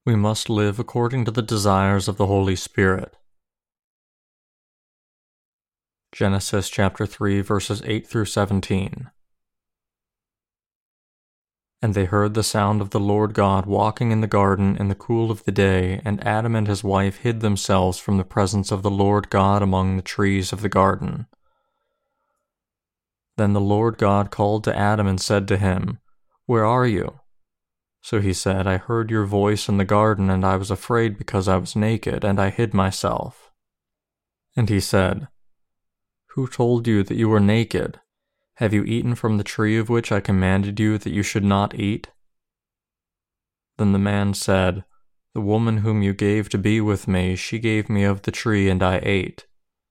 We must live according to the desires of the Holy Spirit. Genesis chapter 3, verses 8 through 17. And they heard the sound of the Lord God walking in the garden in the cool of the day, and Adam and his wife hid themselves from the presence of the Lord God among the trees of the garden. Then the Lord God called to Adam and said to him, "Where are you?" So he said, "I heard your voice in the garden, and I was afraid because I was naked, and I hid myself." And he said, "Who told you that you were naked? Have you eaten from the tree of which I commanded you that you should not eat?" Then the man said, "The woman whom you gave to be with me, she gave me of the tree, and I ate."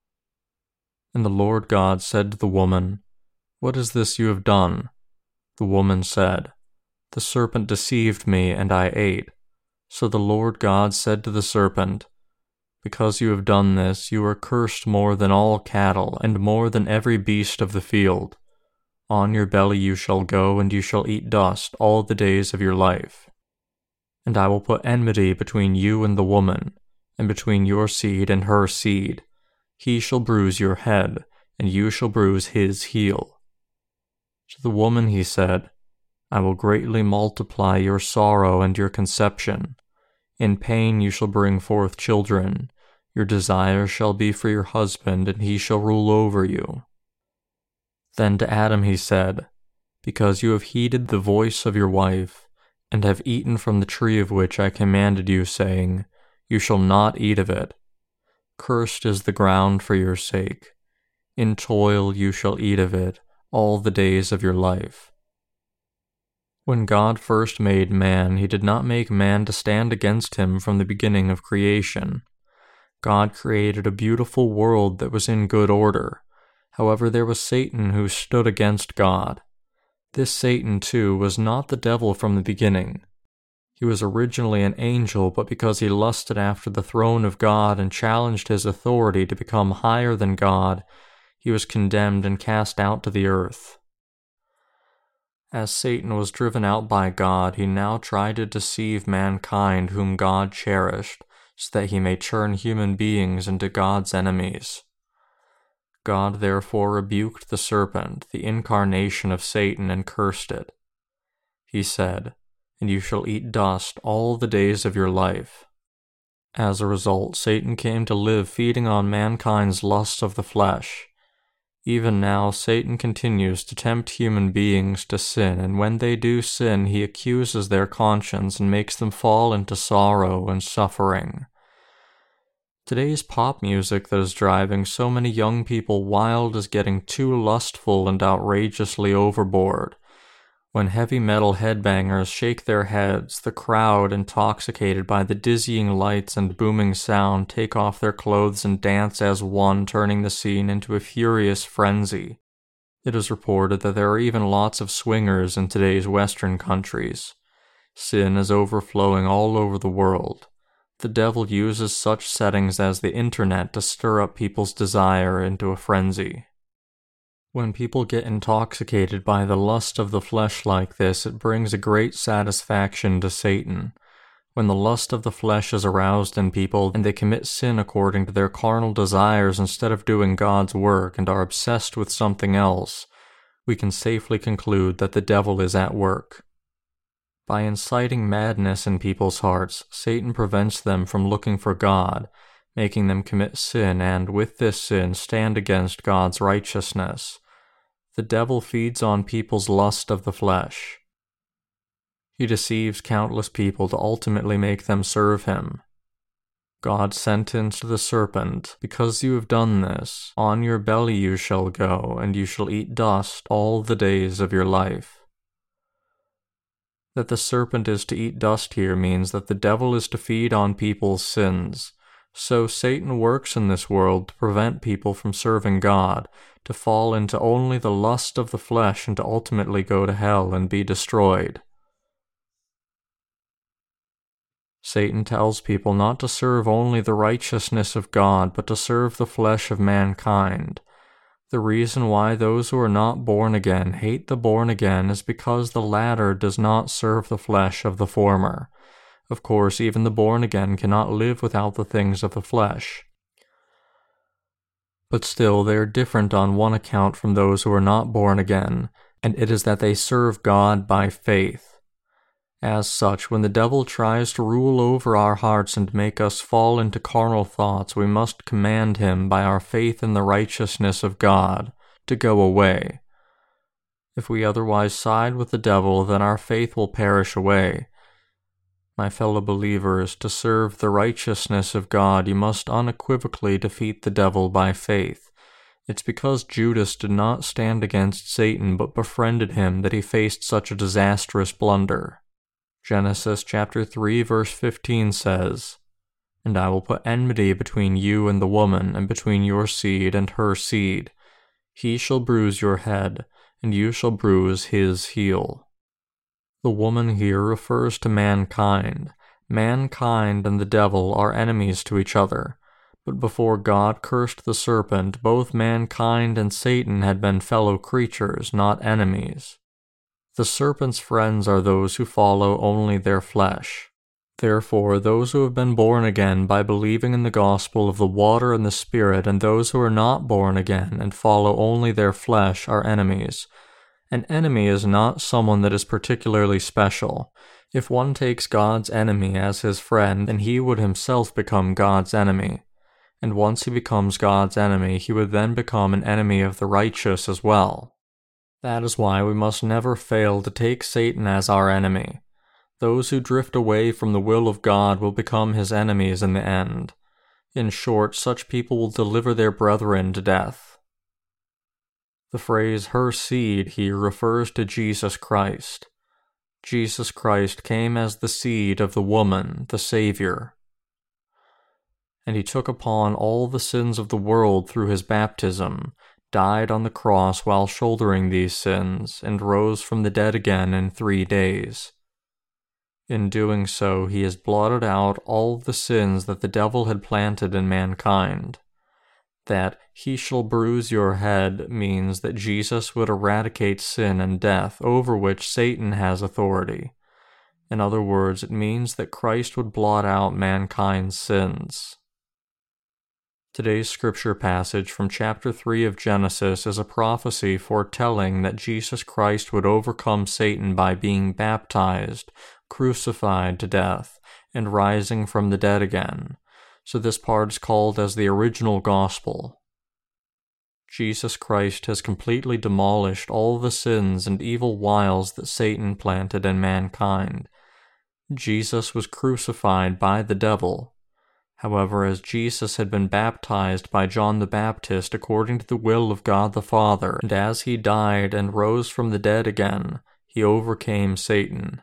And the Lord God said to the woman, "What is this you have done?" The woman said, "The serpent deceived me, and I ate." So the Lord God said to the serpent, "Because you have done this, you are cursed more than all cattle, and more than every beast of the field. On your belly you shall go, and you shall eat dust all the days of your life. And I will put enmity between you and the woman, and between your seed and her seed. He shall bruise your head, and you shall bruise his heel." To the woman he said, "I will greatly multiply your sorrow and your conception. In pain you shall bring forth children. Your desire shall be for your husband, and he shall rule over you." Then to Adam he said, "Because you have heeded the voice of your wife, and have eaten from the tree of which I commanded you, saying, 'You shall not eat of it,' cursed is the ground for your sake. In toil you shall eat of it all the days of your life." When God first made man, he did not make man to stand against him from the beginning of creation. God created a beautiful world that was in good order. However, there was Satan who stood against God. This Satan, too, was not the devil from the beginning. He was originally an angel, but because he lusted after the throne of God and challenged his authority to become higher than God, he was condemned and cast out to the earth. As Satan was driven out by God, he now tried to deceive mankind whom God cherished, so that he may turn human beings into God's enemies. God therefore rebuked the serpent, the incarnation of Satan, and cursed it. He said, "And you shall eat dust all the days of your life." As a result, Satan came to live feeding on mankind's lusts of the flesh. Even now, Satan continues to tempt human beings to sin, and when they do sin, he accuses their conscience and makes them fall into sorrow and suffering. Today's pop music that is driving so many young people wild is getting too lustful and outrageously overboard. When heavy metal headbangers shake their heads, the crowd, intoxicated by the dizzying lights and booming sound, take off their clothes and dance as one, turning the scene into a furious frenzy. It is reported that there are even lots of swingers in today's Western countries. Sin is overflowing all over the world. The devil uses such settings as the internet to stir up people's desire into a frenzy. When people get intoxicated by the lust of the flesh like this, it brings a great satisfaction to Satan. When the lust of the flesh is aroused in people and they commit sin according to their carnal desires instead of doing God's work and are obsessed with something else, we can safely conclude that the devil is at work. By inciting madness in people's hearts, Satan prevents them from looking for God, making them commit sin and, with this sin, stand against God's righteousness. The devil feeds on people's lust of the flesh. He deceives countless people to ultimately make them serve him. God sentenced the serpent, "Because you have done this, on your belly you shall go, and you shall eat dust all the days of your life." That the serpent is to eat dust here means that the devil is to feed on people's sins. So Satan works in this world to prevent people from serving God, to fall into only the lust of the flesh and to ultimately go to hell and be destroyed. Satan tells people not to serve only the righteousness of God, but to serve the flesh of mankind. The reason why those who are not born again hate the born again is because the latter does not serve the flesh of the former. Of course, even the born again cannot live without the things of the flesh. But still, they are different on one account from those who are not born again, and it is that they serve God by faith. As such, when the devil tries to rule over our hearts and make us fall into carnal thoughts, we must command him by our faith in the righteousness of God to go away. If we otherwise side with the devil, then our faith will perish away. My fellow believers, to serve the righteousness of God, you must unequivocally defeat the devil by faith. It's because Judas did not stand against Satan but befriended him that he faced such a disastrous blunder. Genesis chapter 3 verse 15 says, "And I will put enmity between you and the woman, and between your seed and her seed. He shall bruise your head, and you shall bruise his heel." The woman here refers to mankind. Mankind and the devil are enemies to each other, but before God cursed the serpent, both mankind and Satan had been fellow creatures, not enemies. The serpent's friends are those who follow only their flesh. Therefore, those who have been born again by believing in the gospel of the water and the Spirit, and those who are not born again and follow only their flesh, are enemies. An enemy is not someone that is particularly special. If one takes God's enemy as his friend, then he would himself become God's enemy. And once he becomes God's enemy, he would then become an enemy of the righteous as well. That is why we must never fail to take Satan as our enemy. Those who drift away from the will of God will become his enemies in the end. In short, such people will deliver their brethren to death. The phrase "her seed" here refers to Jesus Christ. Jesus Christ came as the seed of the woman, the Savior. And he took upon all the sins of the world through his baptism, died on the cross while shouldering these sins, and rose from the dead again in 3 days. In doing so, he has blotted out all the sins that the devil had planted in mankind. That "he shall bruise your head" means that Jesus would eradicate sin and death, over which Satan has authority. In other words, it means that Christ would blot out mankind's sins. Today's scripture passage from chapter 3 of Genesis is a prophecy foretelling that Jesus Christ would overcome Satan by being baptized, crucified to death, and rising from the dead again. So this part is called as the original gospel. Jesus Christ has completely demolished all the sins and evil wiles that Satan planted in mankind. Jesus was crucified by the devil. However, as Jesus had been baptized by John the Baptist according to the will of God the Father, and as he died and rose from the dead again, he overcame Satan.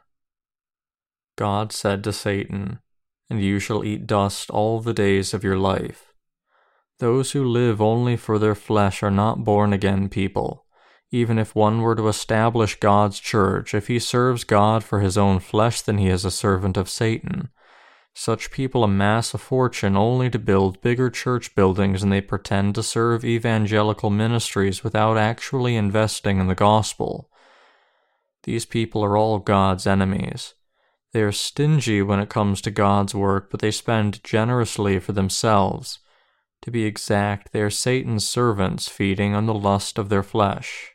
God said to Satan, "And you shall eat dust all the days of your life." Those who live only for their flesh are not born-again people. Even if one were to establish God's church, if he serves God for his own flesh, then he is a servant of Satan. Such people amass a fortune only to build bigger church buildings, and they pretend to serve evangelical ministries without actually investing in the gospel. These people are all God's enemies. They are stingy when it comes to God's work, but they spend generously for themselves. To be exact, they are Satan's servants feeding on the lust of their flesh.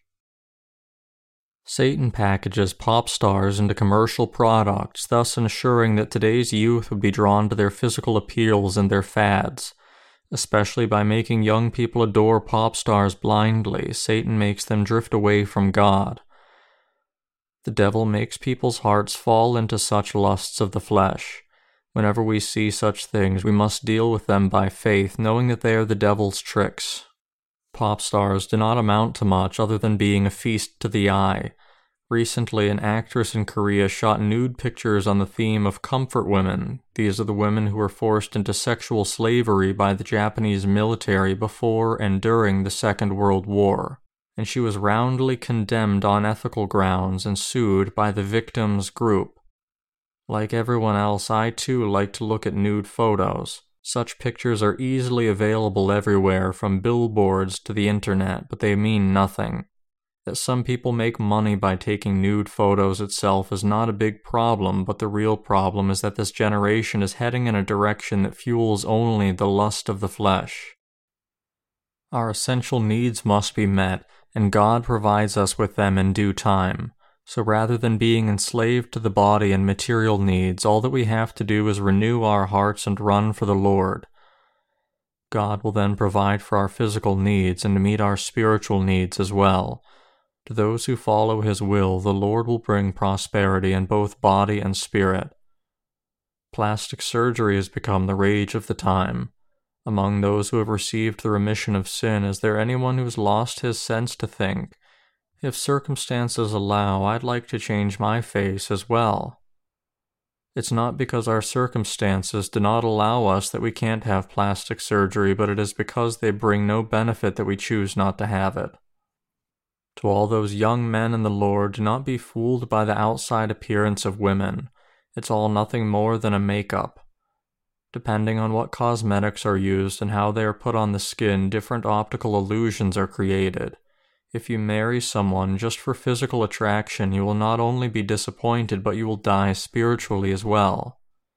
Satan packages pop stars into commercial products, thus ensuring that today's youth would be drawn to their physical appeals and their fads. Especially by making young people adore pop stars blindly, Satan makes them drift away from God. The devil makes people's hearts fall into such lusts of the flesh. Whenever we see such things, we must deal with them by faith, knowing that they are the devil's tricks. Pop stars do not amount to much other than being a feast to the eye. Recently, an actress in Korea shot nude pictures on the theme of comfort women. These are the women who were forced into sexual slavery by the Japanese military before and during the Second World War. And she was roundly condemned on ethical grounds and sued by the victims' group. Like everyone else, I too like to look at nude photos. Such pictures are easily available everywhere, from billboards to the internet, but they mean nothing. That some people make money by taking nude photos itself is not a big problem, but the real problem is that this generation is heading in a direction that fuels only the lust of the flesh. Our essential needs must be met, and God provides us with them in due time. So rather than being enslaved to the body and material needs, all that we have to do is renew our hearts and run for the Lord. God will then provide for our physical needs and to meet our spiritual needs as well. To those who follow His will, the Lord will bring prosperity in both body and spirit. Plastic surgery has become the rage of the time. Among those who have received the remission of sin, is there anyone who has lost his sense to think, if circumstances allow, I'd like to change my face as well? It's not because our circumstances do not allow us that we can't have plastic surgery, but it is because they bring no benefit that we choose not to have it. To all those young men in the Lord, do not be fooled by the outside appearance of women. It's all nothing more than a makeup. Depending on what cosmetics are used and how they are put on the skin, different optical illusions are created. If you marry someone just for physical attraction, you will not only be disappointed, but you will die spiritually as well.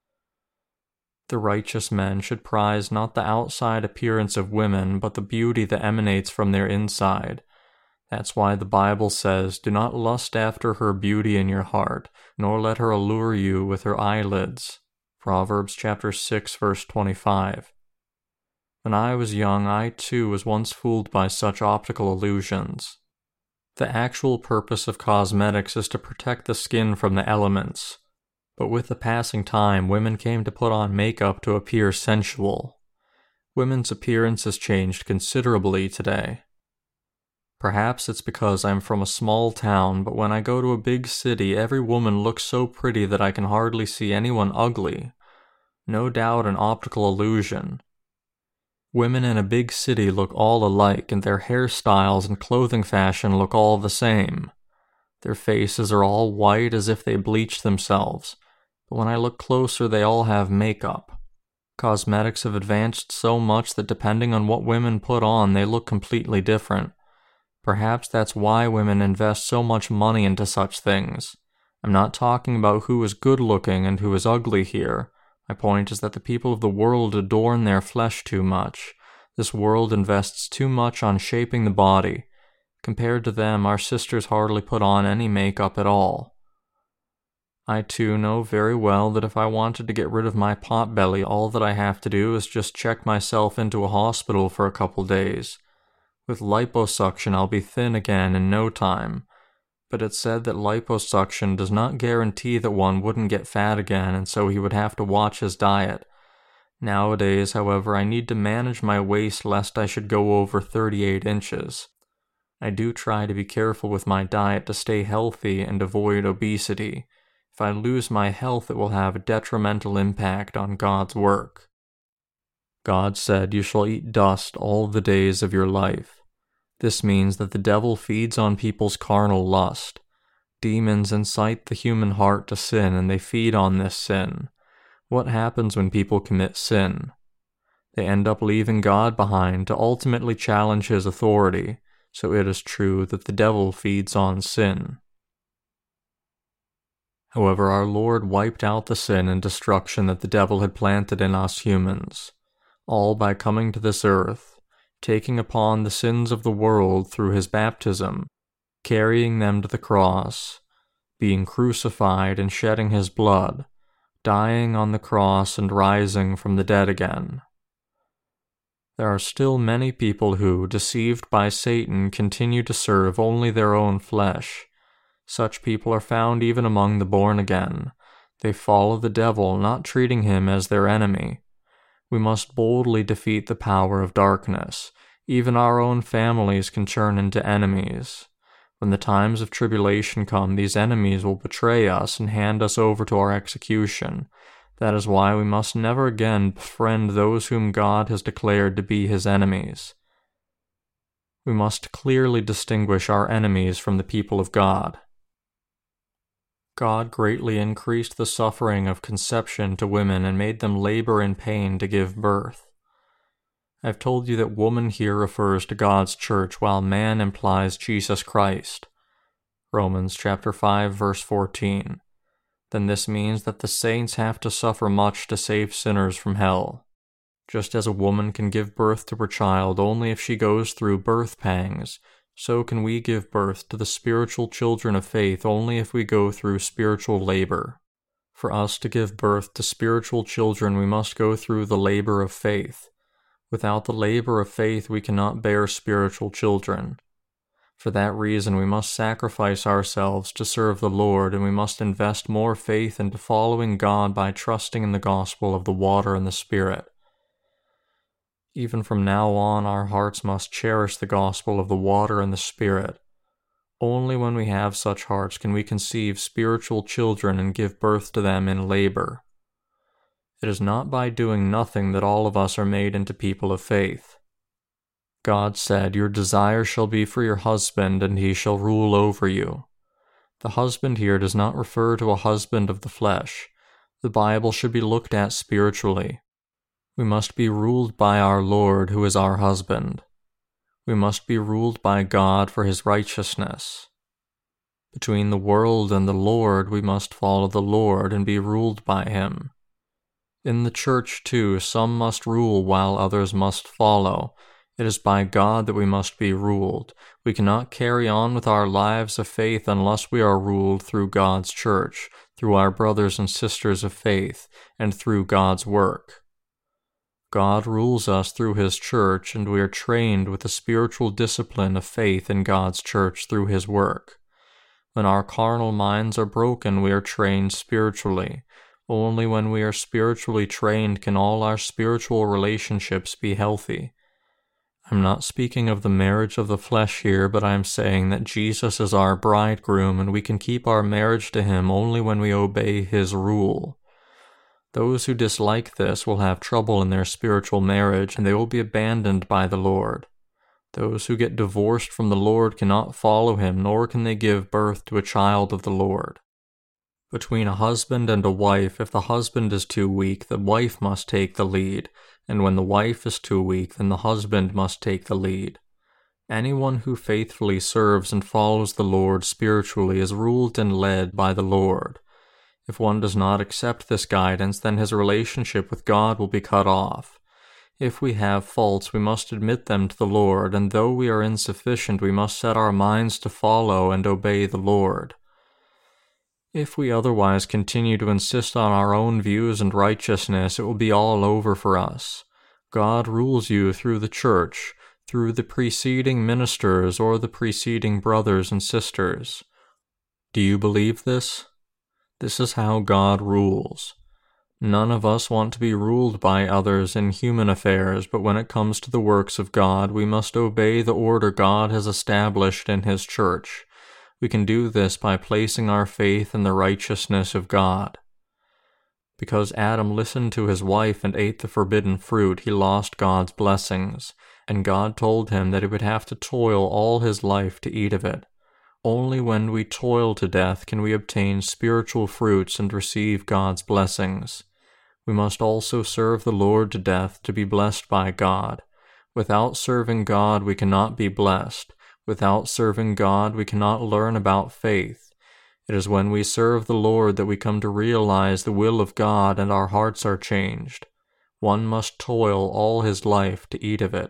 The righteous men should prize not the outside appearance of women, but the beauty that emanates from their inside. That's why the Bible says, "Do not lust after her beauty in your heart, nor let her allure you with her eyelids." Proverbs chapter 6, verse 25. When I was young, I too was once fooled by such optical illusions. The actual purpose of cosmetics is to protect the skin from the elements. But with the passing time, women came to put on makeup to appear sensual. Women's appearance has changed considerably today. Perhaps it's because I'm from a small town, but when I go to a big city, every woman looks so pretty that I can hardly see anyone ugly. No doubt an optical illusion. Women in a big city look all alike, and their hairstyles and clothing fashion look all the same. Their faces are all white as if they bleached themselves, but when I look closer they all have makeup. Cosmetics have advanced so much that depending on what women put on, they look completely different. Perhaps that's why women invest so much money into such things. I'm not talking about who is good looking and who is ugly here. My point is that the people of the world adorn their flesh too much. This world invests too much on shaping the body. Compared to them, our sisters hardly put on any makeup at all. I too know very well that if I wanted to get rid of my potbelly, all that I have to do is just check myself into a hospital for a couple days. With liposuction, I'll be thin again in no time. But it's said that liposuction does not guarantee that one wouldn't get fat again, and so he would have to watch his diet. Nowadays, however, I need to manage my waist lest I should go over 38 inches. I do try to be careful with my diet to stay healthy and avoid obesity. If I lose my health, it will have a detrimental impact on God's work. God said, "You shall eat dust all the days of your life." This means that the devil feeds on people's carnal lust. Demons incite the human heart to sin, and they feed on this sin. What happens when people commit sin? They end up leaving God behind to ultimately challenge His authority, so it is true that the devil feeds on sin. However, our Lord wiped out the sin and destruction that the devil had planted in us humans, all by coming to this earth, taking upon the sins of the world through His baptism, carrying them to the cross, being crucified and shedding His blood, dying on the cross and rising from the dead again. There are still many people who, deceived by Satan, continue to serve only their own flesh. Such people are found even among the born again. They follow the devil, not treating him as their enemy. We must boldly defeat the power of darkness. Even our own families can turn into enemies. When the times of tribulation come, these enemies will betray us and hand us over to our execution. That is why we must never again befriend those whom God has declared to be His enemies. We must clearly distinguish our enemies from the people of God. God greatly increased the suffering of conception to women and made them labor in pain to give birth. I've told you that woman here refers to God's church, while man implies Jesus Christ. Romans chapter 5, verse 14. Then this means that the saints have to suffer much to save sinners from hell. Just as a woman can give birth to her child only if she goes through birth pangs, so can we give birth to the spiritual children of faith only if we go through spiritual labor. For us to give birth to spiritual children, we must go through the labor of faith. Without the labor of faith, we cannot bear spiritual children. For that reason, we must sacrifice ourselves to serve the Lord, and we must invest more faith into following God by trusting in the gospel of the water and the Spirit. Even from now on, our hearts must cherish the gospel of the water and the Spirit. Only when we have such hearts can we conceive spiritual children and give birth to them in labor. It is not by doing nothing that all of us are made into people of faith. God said, "Your desire shall be for your husband, and he shall rule over you." The husband here does not refer to a husband of the flesh. The Bible should be looked at spiritually. We must be ruled by our Lord, who is our husband. We must be ruled by God for his righteousness. Between the world and the Lord, we must follow the Lord and be ruled by him. In the church, too, some must rule while others must follow. It is by God that we must be ruled. We cannot carry on with our lives of faith unless we are ruled through God's church, through our brothers and sisters of faith, and through God's work. God rules us through his church, and we are trained with the spiritual discipline of faith in God's church through his work. When our carnal minds are broken, we are trained spiritually. Only when we are spiritually trained can all our spiritual relationships be healthy. I'm not speaking of the marriage of the flesh here, but I am saying that Jesus is our bridegroom, and we can keep our marriage to him only when we obey his rule. Those who dislike this will have trouble in their spiritual marriage, and they will be abandoned by the Lord. Those who get divorced from the Lord cannot follow him, nor can they give birth to a child of the Lord. Between a husband and a wife, if the husband is too weak, the wife must take the lead, and when the wife is too weak, then the husband must take the lead. Anyone who faithfully serves and follows the Lord spiritually is ruled and led by the Lord. If one does not accept this guidance, then his relationship with God will be cut off. If we have faults, we must admit them to the Lord, and though we are insufficient, we must set our minds to follow and obey the Lord. If we otherwise continue to insist on our own views and righteousness, it will be all over for us. God rules you through the church, through the preceding ministers or the preceding brothers and sisters. Do you believe this? This is how God rules. None of us want to be ruled by others in human affairs, but when it comes to the works of God, we must obey the order God has established in his church. We can do this by placing our faith in the righteousness of God. Because Adam listened to his wife and ate the forbidden fruit, he lost God's blessings, and God told him that he would have to toil all his life to eat of it. Only when we toil to death can we obtain spiritual fruits and receive God's blessings. We must also serve the Lord to death to be blessed by God. Without serving God, we cannot be blessed. Without serving God, we cannot learn about faith. It is when we serve the Lord that we come to realize the will of God and our hearts are changed. One must toil all his life to eat of it.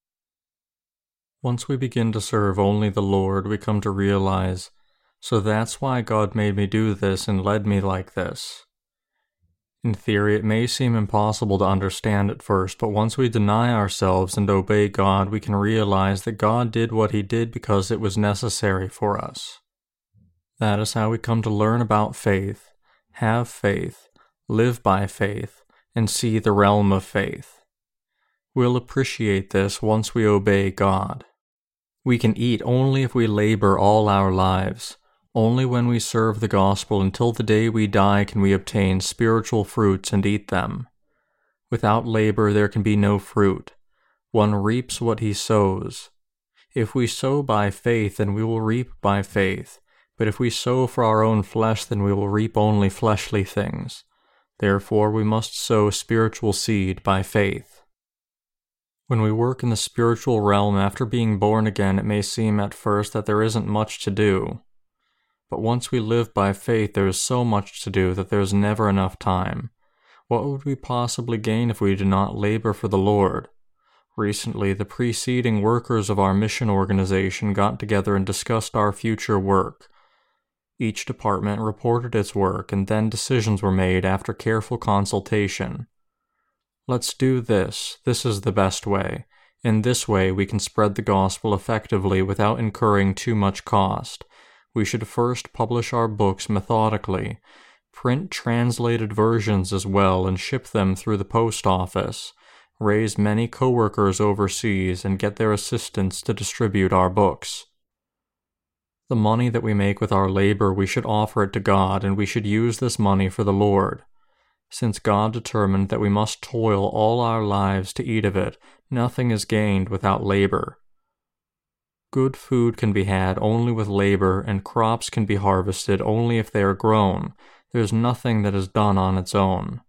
Once we begin to serve only the Lord, we come to realize, so that's why God made me do this and led me like this. In theory, it may seem impossible to understand at first, but once we deny ourselves and obey God, we can realize that God did what he did because it was necessary for us. That is how we come to learn about faith, have faith, live by faith, and see the realm of faith. We'll appreciate this once we obey God. We can eat only if we labor all our lives. Only when we serve the gospel until the day we die can we obtain spiritual fruits and eat them. Without labor there can be no fruit. One reaps what he sows. If we sow by faith, then we will reap by faith. But if we sow for our own flesh, then we will reap only fleshly things. Therefore we must sow spiritual seed by faith. When we work in the spiritual realm after being born again, it may seem at first that there isn't much to do. But once we live by faith, there is so much to do that there is never enough time. What would we possibly gain if we do not labor for the Lord? Recently, the preceding workers of our mission organization got together and discussed our future work. Each department reported its work, and then decisions were made after careful consultation. Let's do this. This is the best way. In this way, we can spread the gospel effectively without incurring too much cost. We should first publish our books methodically, print translated versions as well, and ship them through the post office, raise many co-workers overseas, and get their assistants to distribute our books. The money that we make with our labor, we should offer it to God, and we should use this money for the Lord. Since God determined that we must toil all our lives to eat of it, nothing is gained without labor. Good food can be had only with labor, and crops can be harvested only if they are grown. There is nothing that is done on its own.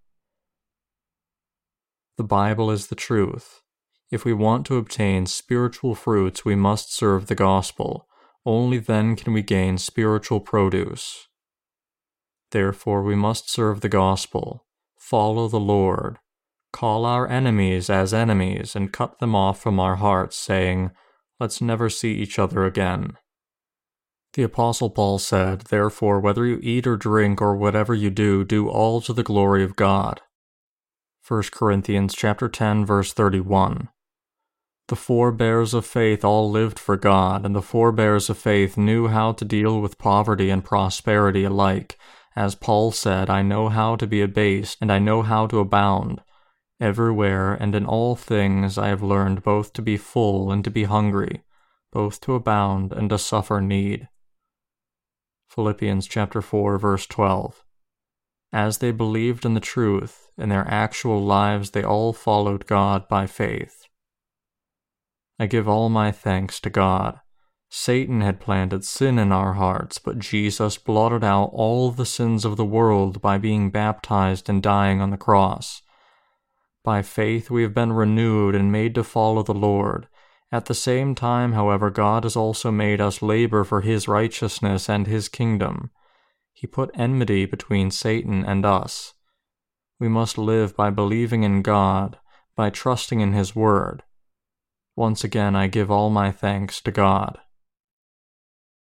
The Bible is the truth. If we want to obtain spiritual fruits, we must serve the gospel. Only then can we gain spiritual produce. Therefore, we must serve the gospel, follow the Lord, call our enemies as enemies, and cut them off from our hearts, saying, "Let's never see each other again." The Apostle Paul said, "Therefore, whether you eat or drink or whatever you do, do all to the glory of God." 1 Corinthians chapter 10, verse 31. The forebears of faith all lived for God, and the forebears of faith knew how to deal with poverty and prosperity alike. As Paul said, "I know how to be abased, and I know how to abound. Everywhere and in all things I have learned both to be full and to be hungry, both to abound and to suffer need." Philippians chapter 4, verse 12. As they believed in the truth, in their actual lives they all followed God by faith. I give all my thanks to God. Satan had planted sin in our hearts, but Jesus blotted out all the sins of the world by being baptized and dying on the cross. By faith we have been renewed and made to follow the Lord. At the same time, however, God has also made us labor for His righteousness and His kingdom. He put enmity between Satan and us. We must live by believing in God, by trusting in His word. Once again, I give all my thanks to God.